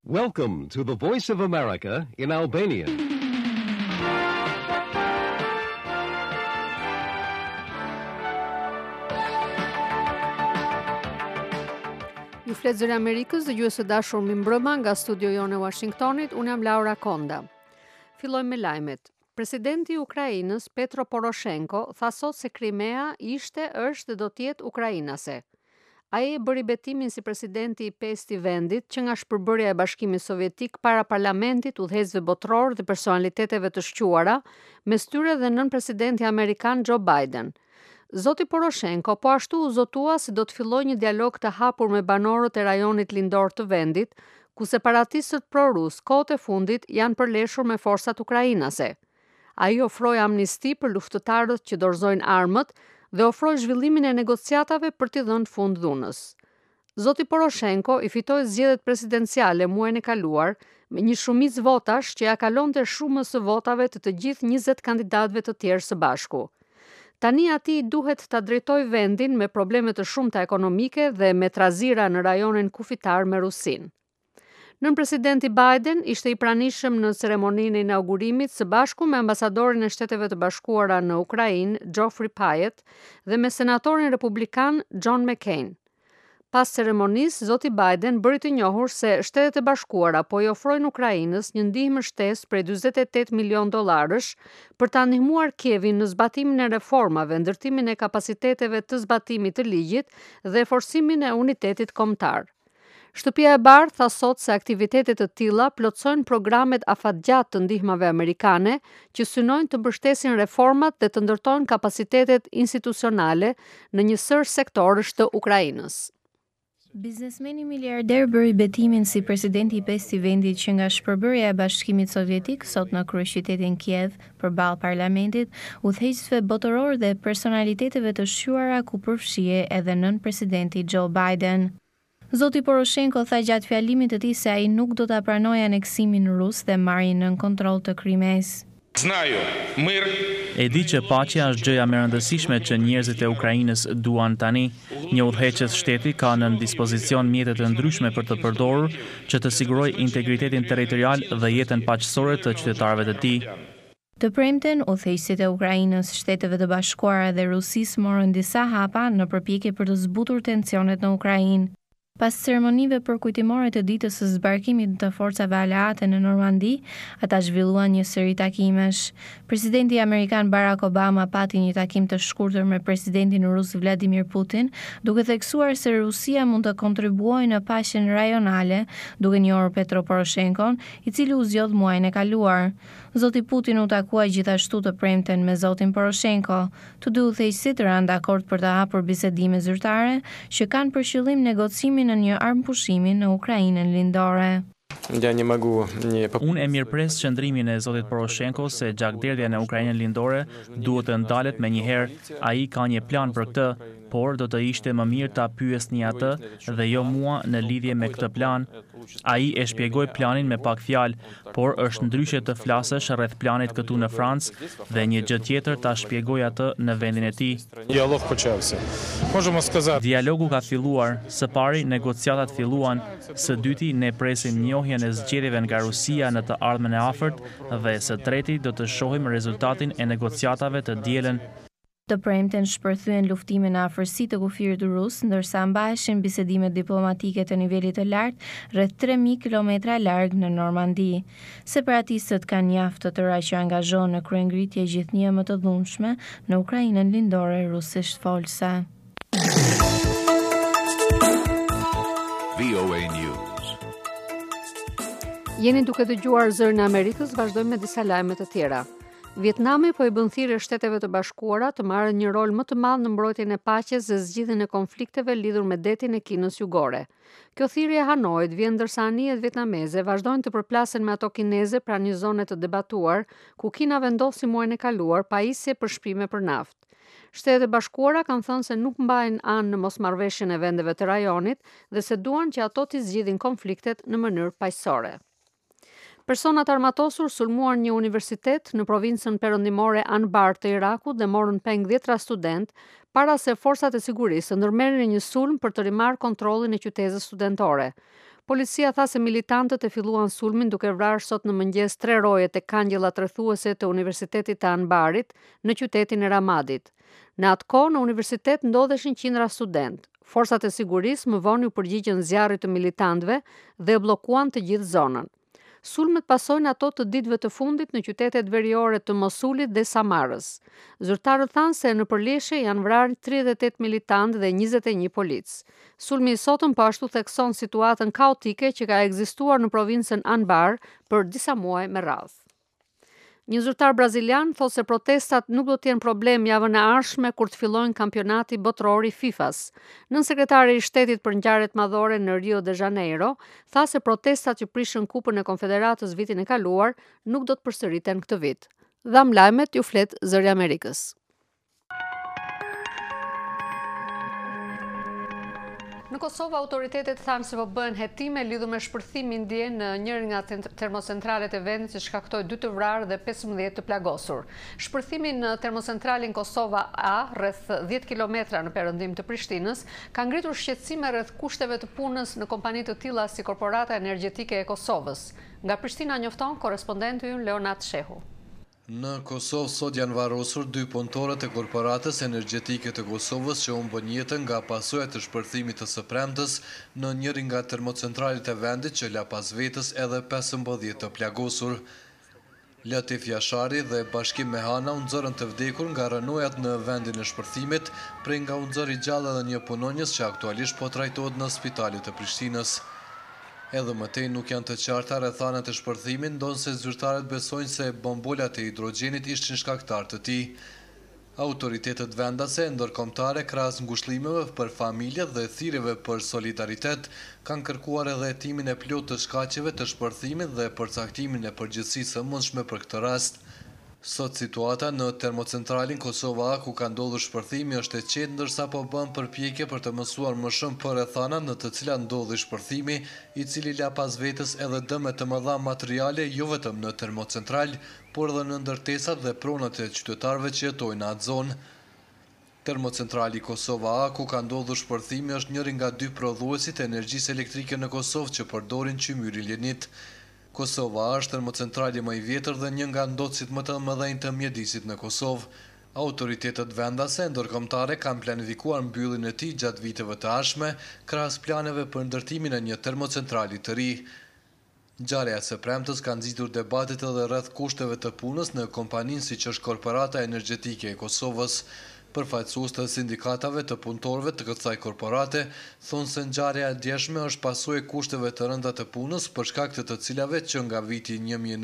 Welcome to the Voice of America in Albanian. Ju flet Zëri Amerikës dhe ju së dashur mi mbrëma nga studio jonë e Washingtonit, unë jam Laura Konda. Fillojmë me lajmet. Presidenti i Ukrainës, Petro Poroshenko, tha sot se Krimea është dhe do të jetë ukrainase. Ai e bëri betimin si presidenti i 5 i vendit që nga shpërbërja e Bashkimit Sovjetik para parlamentit, udhëheqësve botror dhe personaliteteve të shquara, mes tyre dhe nën presidenti amerikan Joe Biden. Zoti Poroshenko po ashtu u zotua se do të fillojë një dialog të hapur me banorët e rajonit lindor të vendit, ku separatistët pro-rus kohët e fundit janë përleshur me forsat ukrainase. Ai ofroi amnisti për luftëtarët që dorëzojnë armët dhe ofroi zhvillimin e negociatave për t'i dhënë fund dhunës. Zoti Poroshenko i fitoi zgjedhjet presidenciale muajin e kaluar me një shumicë votash që ja kalonte shumës së votave të gjithë 20 kandidatëve të tjerë së bashku. Tani atij duhet ta drejtojë vendin me probleme të shumta ekonomike dhe me trazira në rajonin kufitar me Rusinë. Nën presidenti Biden ishte i pranishëm në ceremoninë e inaugurimit së bashku me ambasadorin e Shteteve të Bashkuara në Ukrainë, Geoffrey Pyatt, dhe me senatorin republikan John McCain. Pas ceremonisë, zoti Biden bëri të njohur se Shtetet e Bashkuara po i ofrojnë Ukrainës një ndihmë shtesë prej $48 milion për ta ndihmuar Kievin në zbatimin e reformave, ndërtimin e kapaciteteve të zbatimit të ligjit dhe forcimin e unitetit kombëtar. Shtëpia e Bardhë tha sot se aktivitetet të tilla plotësojnë programet afatgjatë të ndihmave amerikane që synojnë të mbështesin reformat dhe të ndërtojnë kapacitetet institucionale në një sër sektorësh të Ukrainës. Biznesmeni miliarder bëri betimin si presidenti i 5 i vendit që nga shpërbërja e Bashkimit Sovjetik sot në kryeqytetin Kiev përballë parlamentit, udhëheqësve botëror dhe personaliteteve të shquara ku përfshije edhe nën presidenti Joe Biden. Zoti Poroshenko tha gjatë fjalimit të tij se ai nuk do ta pranojë aneksimin rus dhe marrjen nën kontroll të Krimes. E di që paqja është gjëja më e rëndësishme që njerëzit e Ukrainës duan tani. Një udhëheqës shteti ka në dispozicion mjete të ndryshme për të përdorur që të sigurojë integritetin territorial dhe jetën paqësore të qytetarëve të tij. Të premten, udhëheqësit e Ukrainës, Shteteve të Bashkuara dhe Rusisë morën disa hapa në përpjekje për të zbutur tensionet në Ukrainë. Pas ceremonive përkujtimore të ditës së zbarkimit të forcave aleate në Normandi, ata zhvilluan një seri takimesh. Presidenti amerikan Barack Obama pati një takim të shkurtër me presidentin rus Vladimir Putin, duke theksuar se Rusia mund të kontribuojë në paqen rajonale, duke njohur Petro Poroshenkon, i cili u zgjodh muajin e kaluar. Zoti Putin u takua gjithashtu të premten me zotin Poroshenko. Të dy udhëheqësit rënë dakord për të hapur bisedime zyrtare që kanë për qëllim negocimin në një armëpushimi në Ukrainën lindore. Unë e mirëpres qëndrimin e zotit Poroshenko se gjakderdhja në Ukrainën lindore duhet të ndalet me njëherë. Ai ka një plan për këtë, por do të ishte më mirë ta pyesni atë dhe jo mua në lidhje me këtë plan. Ai e shpjegoi planin me pak fjalë, por është ndryshe të flasësh rreth planit këtu në Francë dhe një gjë tjetër ta shpjegoj atë në vendin e tij. Dialogu ka filluar, së pari negociatat filluan, së dyti ne presim njohjen e zgjedhjeve nga Rusia në të ardhmen e afërt dhe së treti do të shohim rezultatin e negociatave të dielën. Të premten shpërthyen luftime në afërsi të kufirit rus, ndërsa mbaheshin bisedime diplomatike të nivelit të lartë rreth 3000 kilometra larg në Normandi. Separatistët kanë mjaft të tëra që angazhohen në kryengritje gjithnjë më të dhunshme në Ukrainën lindore rusisht folse. VOA News. Jeni duke dëgjuar Zërin e Amerikës, vazhdojmë me disa lajme të tjera. Vietnami po i bën thirrje Shteteve të Bashkuara të marrë një rol më të madh në mbrojtjen e paqes dhe zgjidhjen e konflikteve lidhur me detin e Kinës Jugore. Kjo thirrje e Hanoit vjen ndërsa anijet vietnameze vazhdojnë të përplasen me ato kineze pranë një zone të debatuar, ku Kina vendosi muajin e kaluar pajisje për shpime për naftë. Shtetet e Bashkuara kanë thënë se nuk mbajnë anë në mosmarrveshjen e vendeve të rajonit dhe se duan që ato të zgjidhin konfliktet në mënyrë paqësore. Personat armatosur sulmuan një universitet në provincën perëndimore Anbar të Irakut dhe morën peng 10 student para se forcat e sigurisë ndërmerrin një sulm për të rimarrë kontrollin e qytetës studentore. Policia tha se militantët e filluan sulmin duke vrarë sot në mëngjes 3 rojet e kangjëllat rrethuese të Universitetit të Anbarit në qytetin e Ramadit. Në atë kohë në universitet ndodheshin qindra student. Forcat e sigurisë më vonë u përgjigjën zjarrit të militantëve dhe bllokuan të gjithë zonën. Sulmet pasojnë ato të ditëve të fundit në qytetet veriore të Mosulit dhe Samarës. Zyrtarët thanë se në përleshje janë vrarë 38 militantë dhe 21 polic. Sulmi i sotëm po ashtu thekson situatën kaotike që ka ekzistuar në provincën Anbar për disa muaj me radhë. Një zyrtar brazilian thotë se protestat nuk do të jenë problem javën e ardhshme kur të fillojnë kampionati botror i FIFA-s. Nënsekretari i shtetit për ngjarjet madhore në Rio de Janeiro tha se protestat që prishën kupën e Konfederatës vitin e kaluar nuk do të përsëriten këtë vit. Dham lajmet ju flet Zëri i Amerikës. Në Kosovë, autoritetet thanë se po bëhen hetime lidhur me shpërthimin dje në njërin nga termocentralet e vendit që shkaktoi 2 të vrarë dhe 15 të plagosur. Shpërthimi në termocentralin Kosova A, rreth 10 kilometra në perëndim të Prishtinës, ka ngritur shqetësime rreth kushteve të punës në kompani të tilla si Korporata Energjetike e Kosovës. Nga Prishtina njofton korrespondenti ynë Leonat Shehu. Në Kosovë sot janë varrosur 2 punëtorët e Korporatës Energjetike të Kosovës që humbën jetën nga pasojat të shpërthimit të së premtes në njërin nga termocentralet e vendit që la pas vetës edhe 15 të plagosur. Latif Jashari dhe bashkim me Hana u nxorën të vdekur nga rënojat në vendin e shpërthimit, prej nga u nxori gjallë edhe një punonjës që aktualisht po trajtohet në spitalit të Prishtinës. Edhe mëtej nuk janë të qarta rrethanat e shpërthimit, ndonse zyrtarët besojnë se bombolat e hidrogjenit ishin shkaktar të tij. Autoritetet vendase ndërkombëtare krahas ngushëllimeve për familjet dhe thirrjeve për solidaritet kanë kërkuar edhe hetimin e plotë të shkaqeve të shpërthimit dhe përcaktimin e përgjegjësisë së mundshme për këtë rast. Sot situata në termocentralin Kosova A ku ka ndodhur shpërthimi është e qetë, ndërsa po bën përpjekje për të mësuar më shumë për rrethanat në të cilat ndodhi shpërthimi, i cili la pas vetës edhe dëme të mëdha materiale jo vetëm në termocentral, por edhe në ndërtesat dhe pronat e qytetarëve që jetojnë në atë zonë. Termocentrali Kosova A ku ka ndodhur shpërthimi është njëri nga 2 prodhuesit e energjisë elektrike në Kosovë që përdorin qymyrin lignit. Kosova është termocentrali më i vjetër dhe një nga ndotësit më të mëdhenj të mjedisit në Kosovë. Autoritetet vendase ndërkombëtare kanë planifikuar mbylljen e tij gjatë viteve të ardhshme, krahas planeve për ndërtimin e një termocentrali të ri. Ngjarja së premtes ka nxitur debatet edhe rreth kushteve të punës në kompaninë siç është Korporata Energjetike e Kosovës. Përfaqësues të sindikatave të punëtorëve të kësaj korporate thonë se ngjarja e djeshme është pasojë e kushteve të rënda të punës për shkak të cilave që nga viti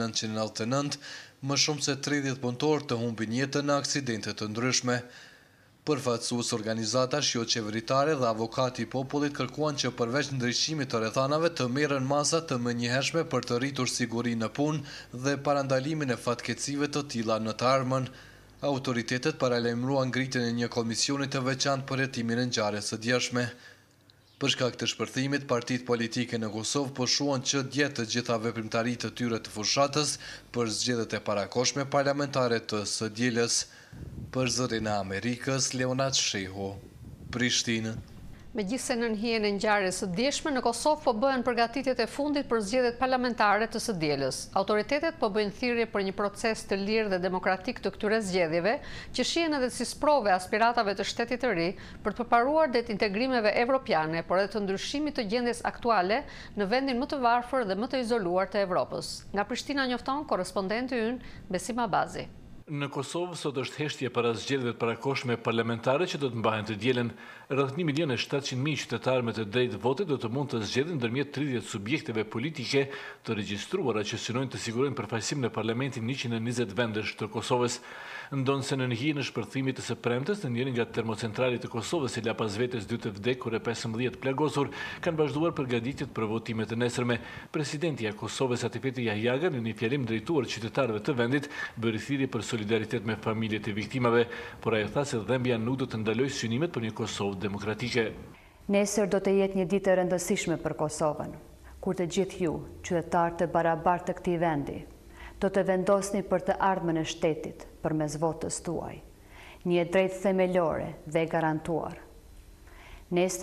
1999 më shumë se 30 punëtorë të humbin jetën në aksidente të ndryshme. Përfaqësues organizatash jo qeveritare dhe avokati i popullit kërkuan që përveç ndryshimit të rrethanave të merren masa të menjëhershme për të rritur sigurinë në punë dhe parandalimin e fatkeqësive të tilla në të ardhmen. Autoritetet paralajmëruan ngritjen e një komisioni të veçantë për hetimin e ngjarjes së djeshme. Për shkak të shpërthimit, partitë politike në Kosovë po shuan që dje të gjitha veprimtaritë të tyre të fushatës për zgjedhjet e parakohshme parlamentare të së dielës. Për Zërin e Amerikës, Leonat Shehu, Prishtinë. Megjithse në hijen e ngjarjes së djeshme, në Kosovë po bëhen përgatitjet e fundit për zgjedhjet parlamentare të së dielës. Autoritetet po bëjnë thirrje për një proces të lirë dhe demokratik të këtyre zgjedhjeve, që shihen edhe si sprove aspiratave të shtetit të ri për të përparuar detintegrimeve evropiane, por edhe të ndryshimit të gjendjes aktuale në vendin më të varfër dhe më të izoluar të Evropës. Nga Prishtina njofton korrespondenti ynë Besim Abazi. Në Kosovë sot është heshtje para zgjedhjeve të parakohshme parlamentare që do të mbahen të dielën. Rreth 1.700.000 qytetarë me të drejtë vote do të mund të zgjedhin ndërmjet 30 subjekteve politike të regjistruara që synojnë të sigurojnë përfaqësimin në parlamentin 120 vendesh të Kosovës. Ndonse në hijen e shpërthimit të së premtes në njërin nga termocentralet të Kosovës e la pas vetes 2 të vdekur e 15 plagosur, kanë vazhduar përgatitjet për votimet e nesërme. Presidenti i Kosovës Atifeti Jahjaga në një fjalim drejtuar qytetarëve të vendit bëri thirrje për solidaritet me familjet e viktimave, por ai tha se dhembja nuk do të ndalojë synimet për një Kosovë demokratike. Nesër do të jetë një ditë e rëndësishme për Kosovën, kur të gjithë ju, qytetarë të barabartë të këtij vendi, do të vendosni për të ardhmen e shtetit përmes votës tuaj, një drejtë themelore dhe garantuar. Nesër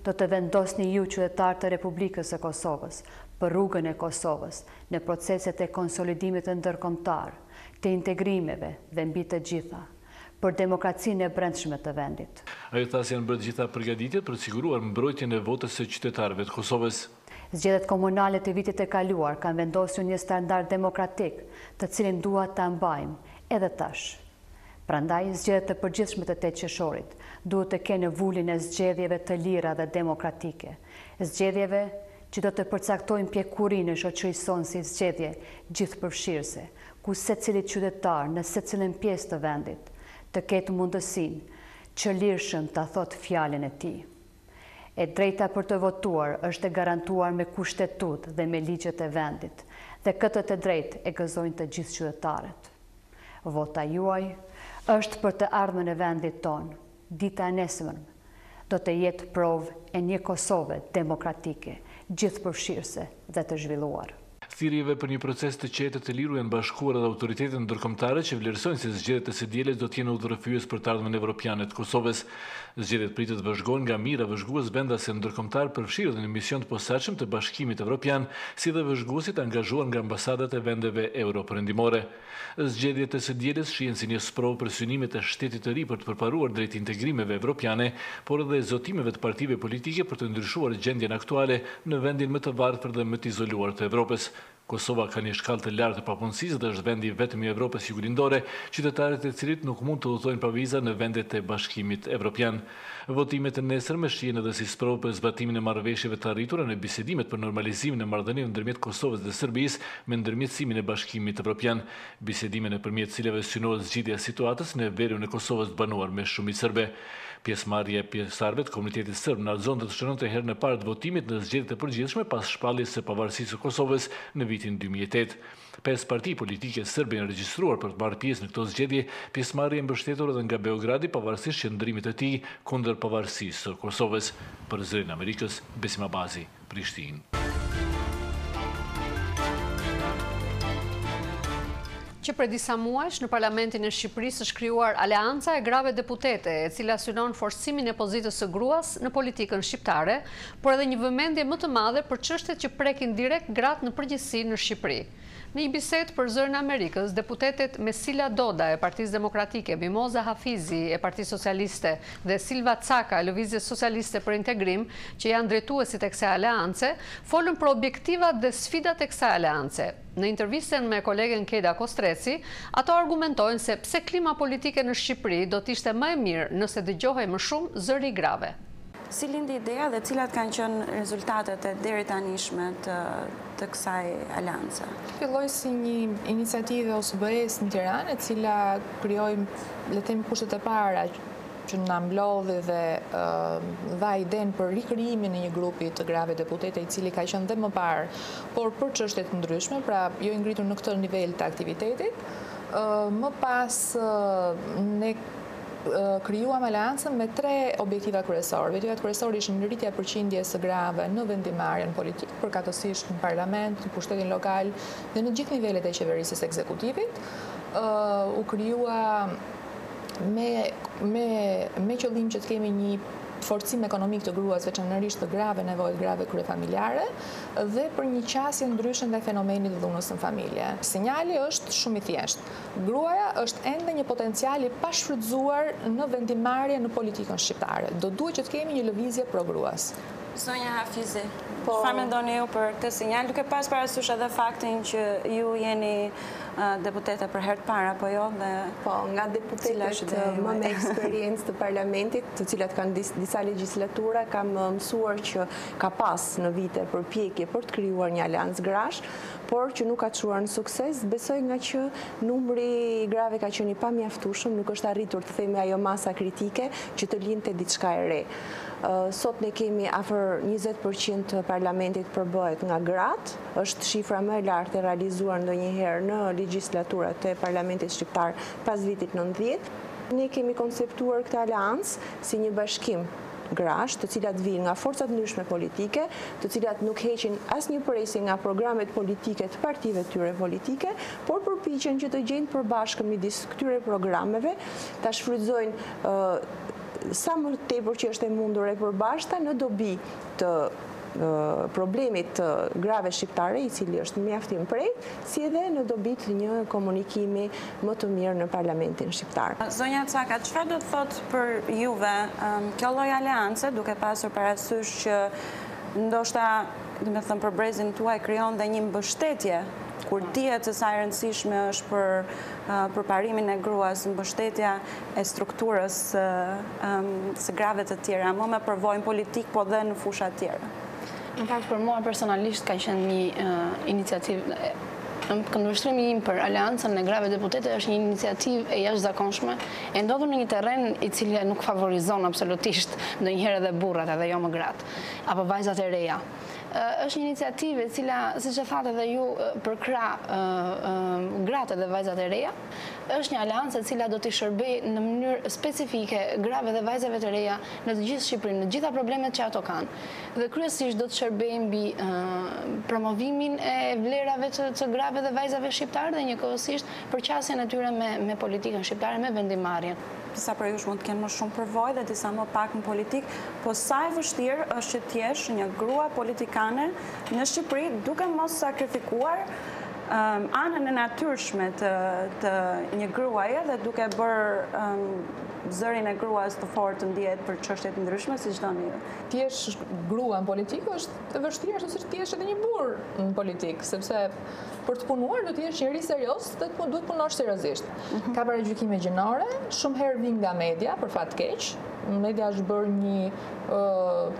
do të vendosni ju qytetarë të Republikës së Kosovës për rrugën e Kosovës në proceset e konsolidimit të ndërkombëtar, të integrimeve dhe mbi të gjitha, për demokracinë e brendshme të vendit. Ajo thas janë bërë gjitha përgatitjet për të siguruar mbrojtjen e votës së qytetarëve të Kosovës. Zgjedhjet komunale të vitit e kaluar kanë vendosur një standard demokratik, të cilin duhet ta mbajmë edhe tash. Prandaj, zgjedhjet të përgjithshme të 8 qershorit duhet të kenë vullin e zgjedhjeve të lira dhe demokratike. Zgjedhjeve që do të përcaktojnë pjekurinë e shoqërisë sonë si zgjedhje gjithëpërfshirëse, ku secili qytetar në secilën pjesë të vendit të ketë mundësinë që lirshëm ta thotë fjalën e tij. E drejta për të votuar është e garantuar me kushtetut dhe me ligjet e vendit, dhe këtë të drejtë e gëzojnë të gjithë qytetarët. Vota juaj është për të ardhmen e vendit tonë. Dita e nesërme do të jetë provë e një Kosove demokratike, gjithëpërfshirëse dhe të zhvilluar. Thirrjeve për një proces të qetë të liru janë bashkuar edhe autoritetet ndërkombëtare që vlerësojnë se zgjedhjet e së dielës do të jenë udhërrëfyes për të ardhmen evropiane të Kosovës. Zgjedhjet pritet të vëzhgohen nga mira vëzhgues vendase ndërkombëtar përfshirë në mision të posaçëm të Bashkimit Evropian, si dhe vëzhguesit angażuar nga ambasadat e vendeve euro-perëndimore. Zgjedhjet e së dielës shihen si një sprovë për synimet e shtetit të ri për të përparuar drejt integrimeve evropiane, por edhe zotimeve të partive politike për të ndryshuar gjendjen aktuale në vendin më të varfër dhe më të izoluar të Evropës. Kosova ka një shkallë të lartë të papunësisë dhe është vendi vetëm i Evropës juglindore, qytetarët e cilit nuk mund të udhëtojnë pa viza në vendet e Bashkimit Evropian. Votimet e nesërme shihen edhe si sprovë për zbatimin e marrëveshjeve të arritura në bisedimet për normalizimin e marrëdhënieve ndërmjet Kosovës dhe Serbisë me ndërmjetësimin e Bashkimit Evropian, bisedime nëpërmjet cilave synohet zgjidhja e situatës në veriun e Kosovës të banuar me shumicë serbe. Pjesëmarrja e pjesëtarëve të komunitetit serb në Alzon do të shënonte herë në parë të votimit në zgjedhjet e përgjithshme pas shpalljes së pavarësisë së Kosovës në vitin 2008. 5 parti politike serbe janë regjistruar për të marrë pjesë në këto zgjedhje, pjesëmarrje e mbështetur edhe nga Beogradi pavarësisht qëndrimit të tij kundër pavarësisë së Kosovës. Për Zërin e Amerikës, Besim Abazi, Prishtinë. Që për disa muajsh në Parlamentin e Shqipërisë është krijuar Aleanca e Grave Deputete, e cila synon forcimin e pozitës së gruas në politikën shqiptare, por edhe një vëmendje më të madhe për çështjet që prekin direkt gratë në përgjithësi në Shqipëri. Në një bisedë për Zërin e Amerikës, deputetet Mesila Doda e Partisë Demokratike, Mimoza Hafizi e Partisë Socialiste dhe Silva Caka e Lëvizjes Socialiste për Integrim, që janë drejtuesit e kësaj aleance, folën për objektivat dhe sfidat e kësaj aleance. Në intervistën me kolegen Keda Kostreci, ato argumentojnë se pse klima politike në Shqipëri do të ishte më e mirë nëse dëgjohej më shumë zëri grave. Si lindi ideja dhe cilat kanë qenë rezultatet e deri tanishme të kësaj aleance? Filloi si një iniciativë OSBE-s në Tiranë, e cila krijoi, le të themi, kushtet e para që na mblodhi dhe dha idenë për rikrijimin e një grupi të grave deputete, i cili ka qenë dhe më parë, por për çështje të ndryshme, pra jo i ngritur në këtë nivel të aktivitetit. Më pas ne krijuam aleancën me 3 objektiva kryesorë. Objektivat kryesorë ishin ngritja e përqindjes së grave në vendimarrjen politike, përkatësisht në parlament, në pushtetin lokal dhe në gjithë nivelet e qeverisë ekzekutivit. U krijua me qëllim që të kemi një forcim ekonomik të gruas, veçanërisht të grave nevojë grave kryefamiljare, dhe për një qasje ndryshme ndaj fenomenit dhunës në familje. Sinjali është shumë i thjeshtë. Gruaja është ende një potencial i pashfrytzuar në vendimarrje në politikën shqiptare. Do duhet që të kemi një lëvizje pro gruas. Zonja Hafizi, çfarë mendoni ju për këtë sinjal, duke pas parasysh edhe faktin që ju jeni deputete për herë të parë, apo jo? Po, nga deputetet më me eksperiencë të parlamentit, të cilat kanë disa legjislatura, kam mësuar që ka pas në vite përpjekje për të krijuar një aleancë grash, por që nuk ka çuar në sukses, besoj nga që numri i grave ka qenë i pamjaftueshëm, nuk është arritur të themi ajo masa kritike që të lindte diçka e re. Sot ne kemi afër 20% të parlamentit përbëhet nga gratë, është shifra më e lartë e realizuar ndonjëherë në legjislaturat e parlamentit shqiptar pas vitit 90. Ne kemi konceptuar këtë aleancë si një bashkim grash, të cilat vijnë nga forcat ndryshme politike, të cilat nuk heqin asnjë presje nga programet politike të partive tyre politike, por përpiqen që të gjejnë përbashkëm midis këtyre programeve, ta shfrytëzojnë sa më tepër që është e mundur e përbashkëta në dobi të problemit të grave shqiptare, i cili është mjaftim prejt, si edhe në dobit një komunikimi më të mirë në parlamentin shqiptar. Zonja Caka, çfarë do të thotë për juve kjo lloj aleance, duke pasur parasysh që ndoshta, do të thënë, për brezin tuaj krijon dhe një mbështetje kur dihet se sa e rëndësishme është për përparimin e gruas, mbështetja e strukturës së grave të tjera, më me përvojën politik, po dhe në fusha të tjera. Në fakt, për mua personalisht ka qenë një iniciativë, këndvështrimi im për aleancën e grave deputete është një iniciativë e jashtëzakonshme, e ndodhur në një terren i cili nuk favorizon absolutisht ndonjëherë edhe burrat edhe jo më gratë, apo vajzat e reja. Është një iniciativë e cila, siç e thatë edhe ju, përkra gratë dhe vajzat e reja, është një aleancë e cila do t'i shërbej në mënyrë specifike grave dhe vajzave të reja në të gjithë Shqipërinë, në gjitha problemet që ato kanë. Dhe kryesisht do të shërbej mbi promovimin e vlerave të grave dhe vajzave shqiptare dhe njëkohësisht përqasjen e tyre me politikën shqiptare, me vendimarrjen. Disa për jush mund të kenë më shumë përvojë dhe disa më pak në politikë, po sa e vështirë është që t'jesh një grua politikane në Shqipëri duke mos sakrifikuar anën e natyrshme të një gruaje dhe duke bërë zërin e gruas të fortë të ndihet për çështje të ndryshme, siç doni ju. Ti jesh grua në politikë është e vështirë ashtu siç ti jesh edhe një burr në politikë, sepse për të punuar do të jesh njëri serioz dhe duhet punosh seriozisht. Ka paragjykime gjinore, shumë herë vijnë nga media, për fat keq. Media është bërë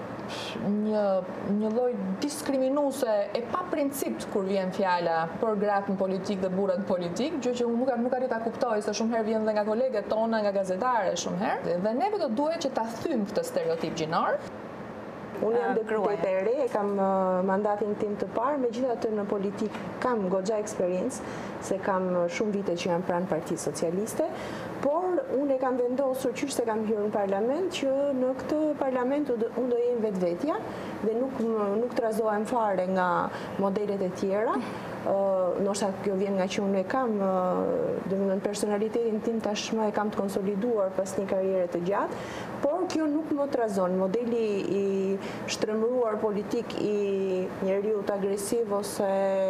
një lloj diskriminuese e pa princip kur vjen fjala për gratë në politikë dhe burrat në politikë, gjë që unë nuk arrit ta kuptoj, se shumë herë vjen dhe nga kolegët tona, nga gazetare shumë herë, dhe neve do duhet që ta thym këtë stereotip gjinor. Unë jam deputete e re, kam mandatin tim të parë, megjithatë në politikë kam goxha eksperiencë, se kam shumë vite që jam pranë Partisë Socialiste, por unë e kam vendosur qysh se kam hyrë në parlament që në këtë parlament unë do jem vetvetja dhe nuk trazohem fare nga modelet e tjera. Ndoshta kjo vjen nga që unë e kam, domethënë personalitetin tim tashmë e kam të konsoliduar pas një karriere të gjatë, por kjo nuk më trazon. Modeli i shtrëmbruar politik i njeriu të agresiv ose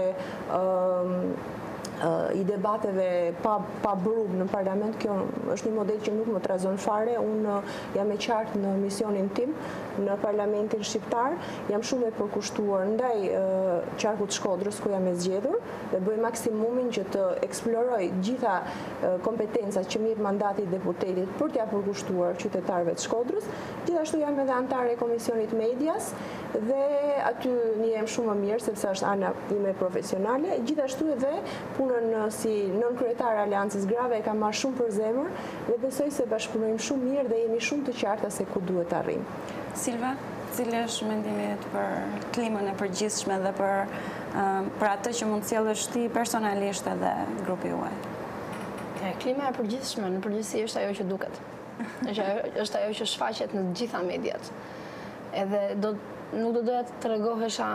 i debateve pa brug në parlament, kjo është një model që nuk më trazon fare. Unë jam e qartë në misionin tim në parlamentin shqiptar, jam shumë e përkushtuar ndaj qarkut Shkodrës ku jam e zgjedhur dhe bëj maksimumin që të eksploroj gjitha kompetencat që më jep mandati i deputetit për t'ia përkushtuar qytetarëve të Shkodrës. Gjithashtu jam edhe antare e Komisionit Medias dhe aty njihem shumë më mirë sepse është ana ime profesionale. Gjithashtu edhe punën si nën-kryetare Aleancës Grave e kam marrë shumë për zemër dhe besoj se bashkëpunojmë shumë mirë dhe jemi shumë të qarta se ku duhet të arrijmë. Silva, cili është mendimi yt për klimën e përgjithshme dhe për atë që mund sjellësh ti personalisht edhe grupi juaj? Klima e përgjithshme në përgjithësi është ajo që duket. Është ajo që shfaqet në të gjitha mediat. Edhe nuk do doja të tregohesha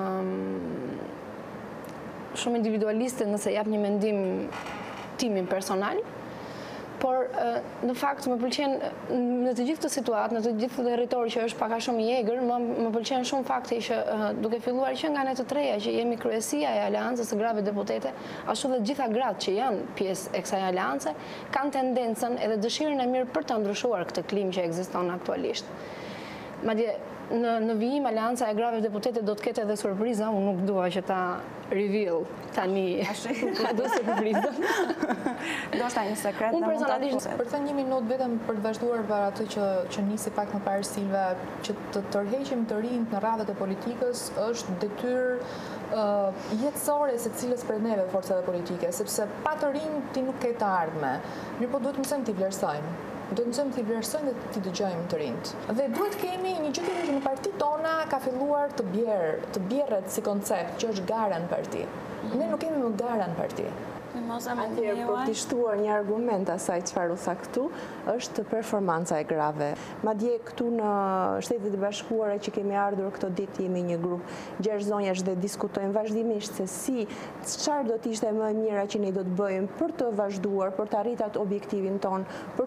shumë individualiste nëse jap një mendim timin personal, por në fakt më pëlqen në të gjithë të situatë, në të gjithë territori që është pak a shumë i egër, më pëlqen shumë fakti që duke filluar që nga ne të treja që jemi kryesia e Aleancës së Grave Deputete, ashtu dhe gjitha gratë që janë pjesë e kësaj aleance, kanë tendencën edhe dëshirën e mirë për të ndryshuar këtë klimë që ekziston aktualisht. Madje në vijim Aleanca e Grave Deputete do të ketë edhe surpriza, unë nuk dua që ta reveal tani do surprizën. Do është një sekret. Unë personalisht për të thënë një minutë vetëm për të vazhduar për atë që nisi pak më parë Silva, që të tërheqim të rinjt në radhët e politikës është detyrë jetësore se cilës prej neve forcave politike, sepse pa të rinj ti nuk ke të ardhme, mirë po duhet mësojmë t'i vlerësojmë. Do të mësojmë t'i vlerësojmë dhe t'i dëgjojmë të rinjt. Dhe duhet kemi një gjë tjetër që në parti tona ka filluar të bjerret si koncept, që është gara në parti. Ne nuk kemi më gara në parti. Atëherë për t'i shtuar një argument asaj çfarë u tha këtu, është performanca e grave. Madje këtu në Shtetet e Bashkuara që kemi ardhur këtë ditë jemi një grup 6 zonjash dhe diskutojmë vazhdimisht se çfarë do të ishte më e mira që ne do të bëjmë për të vazhduar, për të arritur atë objektivin ton, për të shtuar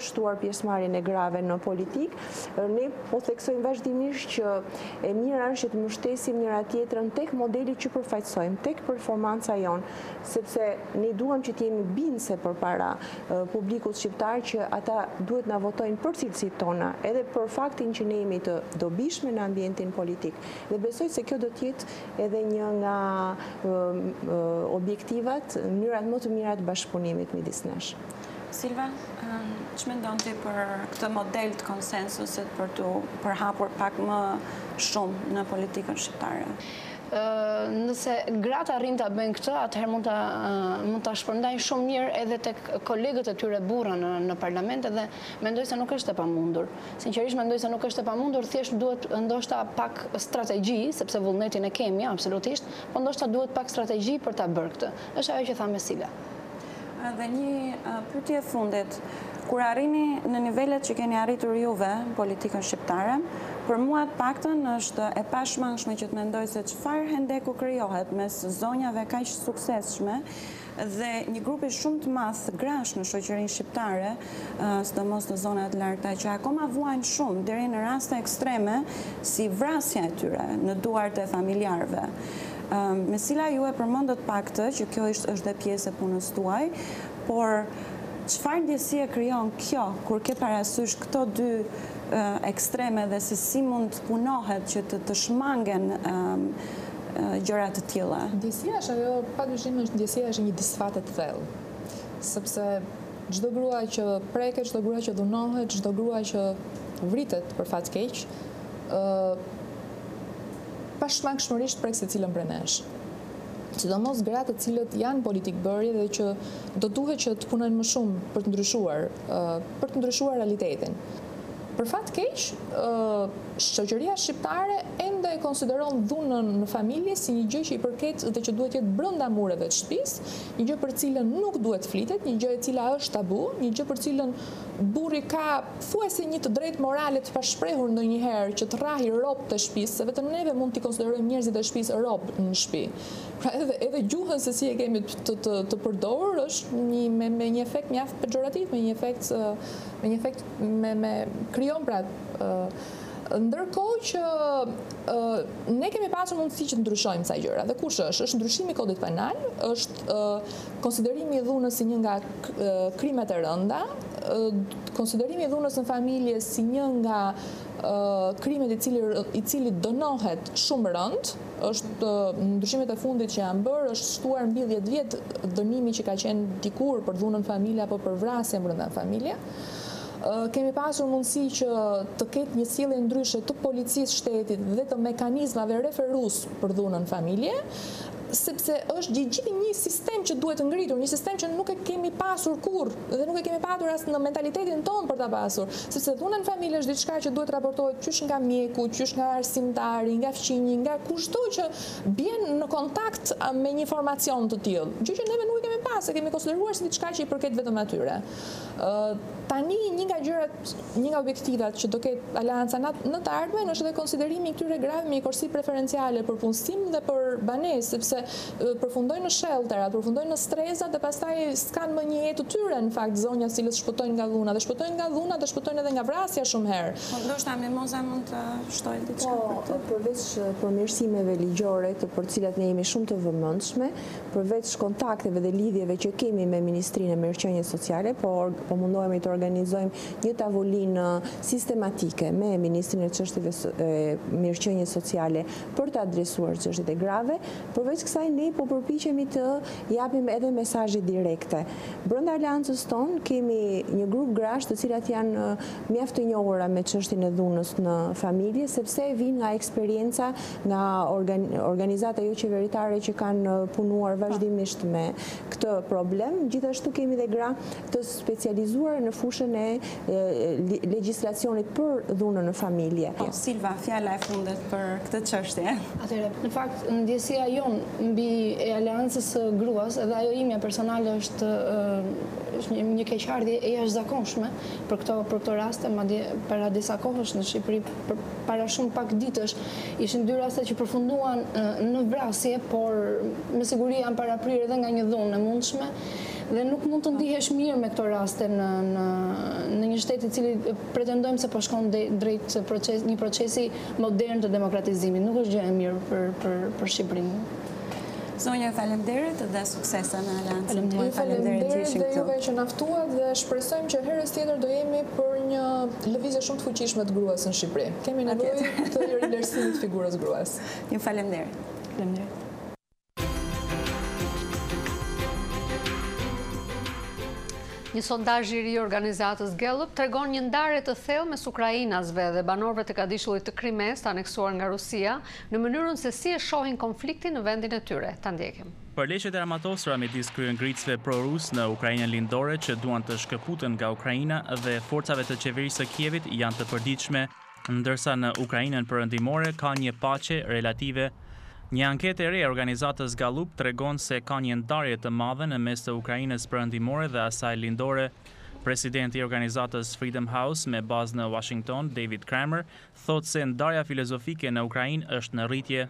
pjesëmarrjen e grave në politik. Ne po theksojmë vazhdimisht që e mira është që të mbështesim njëra tjetrën tek modeli që përfaqësojmë, tek performanca jonë, sepse ne duam që të jemi bindse përpara publikut shqiptar që ata duhet na votojnë për cilësitë tona, edhe për faktin që ne jemi të dobishme në ambientin politik. Dhe besoj se kjo do të jetë edhe një nga objektivat, mënyrat më të mira të bashkëpunimit midis nesh. Silva, që mendon ti për këtë model të konsensusit për të përhapur pak më shumë në politikën shqiptare? Nëse gratë arrin ta bëjnë këtë, atëherë mund ta shpërndajnë shumë mirë edhe tek kolegët e tyre burra në parlament, edhe mendoj se nuk është e pamundur. Sinqerisht mendoj se nuk është e pamundur, thjesht duhet ndoshta pak strategji, sepse vullnetin e kemi absolutisht, po ndoshta duhet pak strategji për ta bërë këtë. Është ajo që tha Mesila. Dhe një pyetje fundit, kur arrini në nivelet që keni arritur juve politikën shqiptare, për mua të paktën është e pashmangshme që të mendoj se çfarë hendeku krijohet mes zonjave kaq suksesshme dhe një grupi shumë të madh grash në shoqërinë shqiptare, sidomos në zonat e larta që akoma vuajnë shumë deri në raste ekstreme si vrasja e tyre në duart e familjarëve. Mesila, ju e përmendët pak që kjo është dhe pjesë e punës tuaj, por çfarë ndjesie krijon kjo kur ke parasysh këto dy ekstreme dhe se si mund të punohet që të shmangen gjëra të tilla? Ndjesia është ajo, padyshim ndjesia është një disfate të thellë. Sepse çdo grua që preket, çdo grua që dhunohet, çdo grua që vritet për fat keq, pashmangshmërisht prek secilën prej nesh. Sidomos gratë të cilët janë politikbërje dhe që do duhet që të punojnë më shumë për të ndryshuar realitetin. Për fat keq, shoqëria shqiptare ende e konsideron dhunën në familje si një gjë që i përket dhe që duhet jetë brenda mureve të shtëpisë, një gjë për cilën nuk duhet flitet, një gjë e cila është tabu, një gjë për cilën burri ka thuajse një të drejtë morale të pashprehur ndonjëherë që të rrahi rob të shtëpisë, se vetëm neve mund t'i konsiderojmë njerëzit e shtëpisë rob në shtëpi. Pra edhe gjuhën se si e kemi të përdorur është me një efekt mjaft pejorativ, me një efekt me krijon pra ndërkohë që ne kemi pasur mundësi që të ndryshojmë kësaj gjëra. Dhe kush është? Është ndryshimi i kodit penal, është konsiderimi i dhunës si një nga krimet e rënda, konsiderimi i dhunës në familje si një nga krimet i cili dënohet shumë rënd, është ndryshimet e fundit që janë bërë, është shtuar mbi 10 vjet dënimi që ka qenë dikur për dhunën familje apo për vrasjen brenda familje. Kemi pasur mundësi që të ketë një sjellje ndryshe të policisë shtetit dhe të mekanizmave referues për dhunën familje, sepse është gjithë një sistem që duhet ngritur, një sistem që nuk e kemi pasur kurrë dhe nuk e kemi pasur as në mentalitetin tonë për ta pasur, sepse dhuna në familje është diçka që duhet raportohet qysh nga mjeku, qysh nga arsimtari, nga fqinji, nga kushto që bjen në kontakt me një formacion të tillë. Gjë që neve nuk e kemi pasur, e kemi konsideruar si diçka që i përket vetëm atyre. Tani një nga objektivat që do ketë Aleanca në të ardhmen është edhe konsiderimi i këtyre grave me korsi preferenciale për punësim dhe për banesë, sepse përfundojnë në shelterat, përfundojnë në strezat dhe pastaj s'kan më një jetë të tyre në fakt zonja të cilës shpëtojnë nga dhuna dhe shpëtojnë edhe nga vrasja shumë herë. Po ndoshta Mimoza mund të shtojë diçka për këtë. Përveç përmirësimeve ligjore të për cilat ne jemi shumë të vëmendshme, përveç kontakteve dhe lidhjeve që kemi me Ministrinë e Mirëqenies Sociale, po mundohemi të organizojmë një tavolinë sistematike me Ministrinë e Çështjeve Mirëqenies Sociale për të adresuar çështjet e grave. Përveç kësaj ne po përpiqemi të japim edhe mesazhe direkte. Brenda Aleancës tonë kemi një grup grash të cilat janë mjaft të njohura me çështjen e dhunës në familje, sepse vinë nga eksperienca nga organizata jo qeveritare që kanë punuar vazhdimisht me këtë problem. Gjithashtu kemi dhe gra të specializuar në fushën e legjislacionit për dhunën në familje. Silva, fjala e fundet për këtë çështje. Atëherë, në fakt ndjesia jonë mbi e Aleancës së gruas, edhe ajo imja personale është një keqardhje e jashtëzakonshme për këto raste, madje para disa kohësh në Shqipëri, para shumë pak ditësh, ishin 2 raste që përfunduan në vrasje, por me siguri janë paraprirë edhe nga një dhunë e mundshme. Dhe nuk mund të ndihesh mirë me këto raste në një shtet i cili pretendojmë se po shkon drejt një procesi modern të demokratizimit. Nuk është gjë e mirë për Shqipërinë. Zonja, faleminderit dhe suksese në Aleancën. Faleminderit dhe juve që na ftuat dhe shpresojmë që herës tjetër do jemi për një lëvizje shumë të fuqishme të gruas në Shqipëri. Kemi nevojë të rilerësimit të figurës gruas. Ju faleminderit. Faleminderit. Një sondazh i ri organizatës Gallup tregon një ndarje të thellë mes ukrainasve dhe banorëve të Kadishullit të Krimes të aneksuar nga Rusia në mënyrën se si e shohin konfliktin në vendin e tyre. Ta ndjekim. Përleqet e armatosura midis kryengritësve pro-rus në Ukrainën lindore që duan të shkëputen nga Ukraina dhe forcave të qeverisë së Kievit janë të përditshme, ndërsa në Ukrainën perëndimore ka një paqe relative. Një anketë e re e organizatës Gallup tregon se ka një ndarje të madhe në mes të Ukrainës perëndimore dhe asaj lindore. Presidenti i organizatës Freedom House me bazë në Washington, David Kramer, thotë se ndarja filozofike në Ukrainë është në rritje.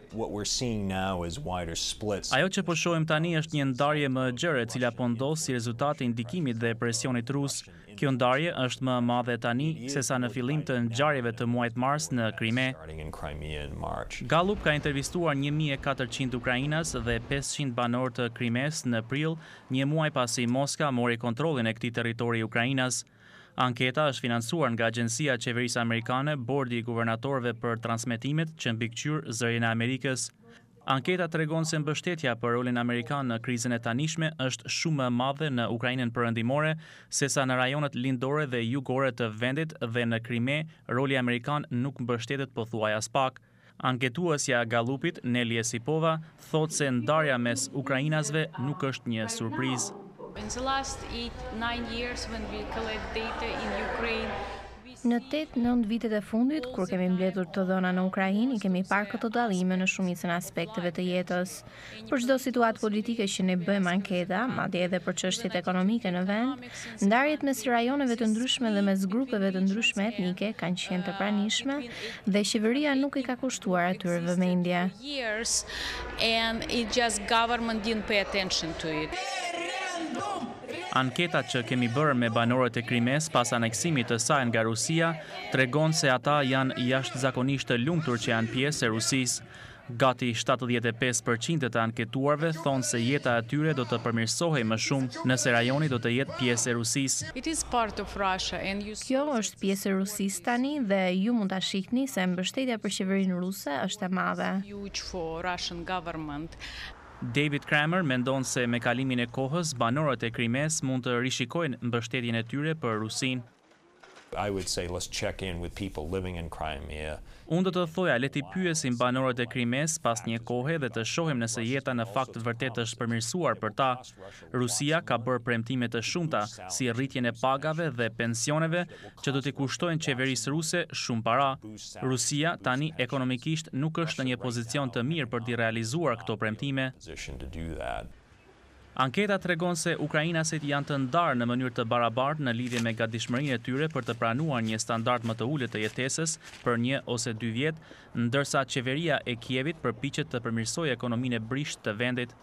Ajo që po shohim tani është një ndarje më e gjerë, e cila po ndodh si rezultat i ndikimit dhe presionit rus. Kjo ndarje është më e madhe tani sesa në fillim të ngjarjeve të muajit mars në Krime. Gallup ka intervistuar 1400 ukrainas dhe 500 banorë të Krimes në prill, një muaj pasi Moska mori kontrollin e këtij territori ukrainas. Anketa është financuar nga Agjencia e Qeverisë Amerikane, Bordi i Guvernatorëve për Transmetimet që mbikëqyr Zërin e Amerikës. Anketa tregon se mbështetja për rolin amerikan në krizën e tanishme është shumë më e madhe në Ukrainën perëndimore sesa në rajonet lindore dhe jugore të vendit dhe në Krime roli amerikan nuk mbështetet pothuaj as pak. Anketuesja Gallupit, Nelly Esipova, thotë se ndarja mes ukrainasve nuk është një surprizë. In the last 8-9 years when we collect data in Ukraine, Në 8-9 vitet e fundit, kur kemi mbledhur të dhëna në Ukrainë, kemi parë këto dallime në shumicën e aspekteve të jetës. Për çdo situatë politike që ne bëjmë anketa, madje edhe për çështjet ekonomike në vend, ndarjet mes rajoneve të ndryshme dhe mes grupeve të ndryshme etnike kanë qenë të pranishme dhe qeveria nuk i ka kushtuar atyre vëmendje. and it just government didn't pay attention to it. Anketa që kemi bërë me banorët e Krimes pas aneksimit të saj nga Rusia tregon se ata janë jashtëzakonisht të lumtur që janë pjesë e Rusisë. Gati 75% të anketuarve thonë se jeta e tyre do të përmirësohej më shumë nëse rajoni do të jetë pjesë e Rusisë. It is part of Russia and you Kjo është pjesë e Rusisë tani dhe ju mund ta shihni se mbështetja për qeverinë ruse është e madhe. huge for Russian government. David Kramer mendon se me kalimin e kohës banorët e Krimes mund të rishikojnë mbështetjen e tyre për Rusinë. I would say let's check in with people living in Crimea. Unë do të thoja le t'i pyesim banorët e Krimes pas një kohe dhe të shohim nëse jeta në fakt vërtet është përmirësuar për ta. Rusia ka bërë premtime të shumta, si rritjen e pagave dhe pensioneve, që do t'i kushtojnë qeverisë ruse shumë para. Rusia tani ekonomikisht nuk është në një pozicion të mirë për t'i realizuar këto premtime. Anketa tregon se ukrainasit janë të ndarë në mënyrë të barabartë në lidhje me gatishmërinë e tyre për të pranuar një standard më të ulët të jetesës për 1 ose 2 vjet, ndërsa qeveria e Kievit përpiqet të përmirësojë ekonominë e brisht të vendit.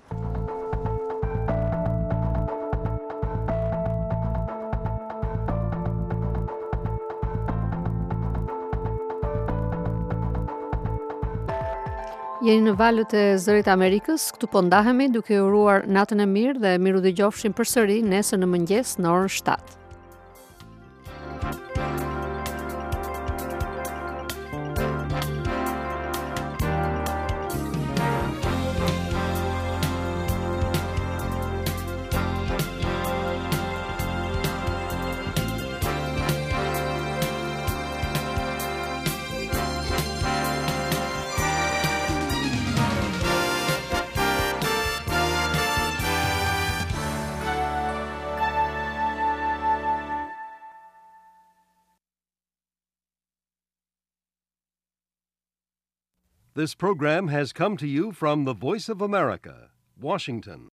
Jeni në valët e Zërit Amerikës, këtu po ndahemi duke ju uruar natën e mirë dhe miru dëgjofshim përsëri nesër në mëngjes në orën 7. This program has come to you from the Voice of America, Washington.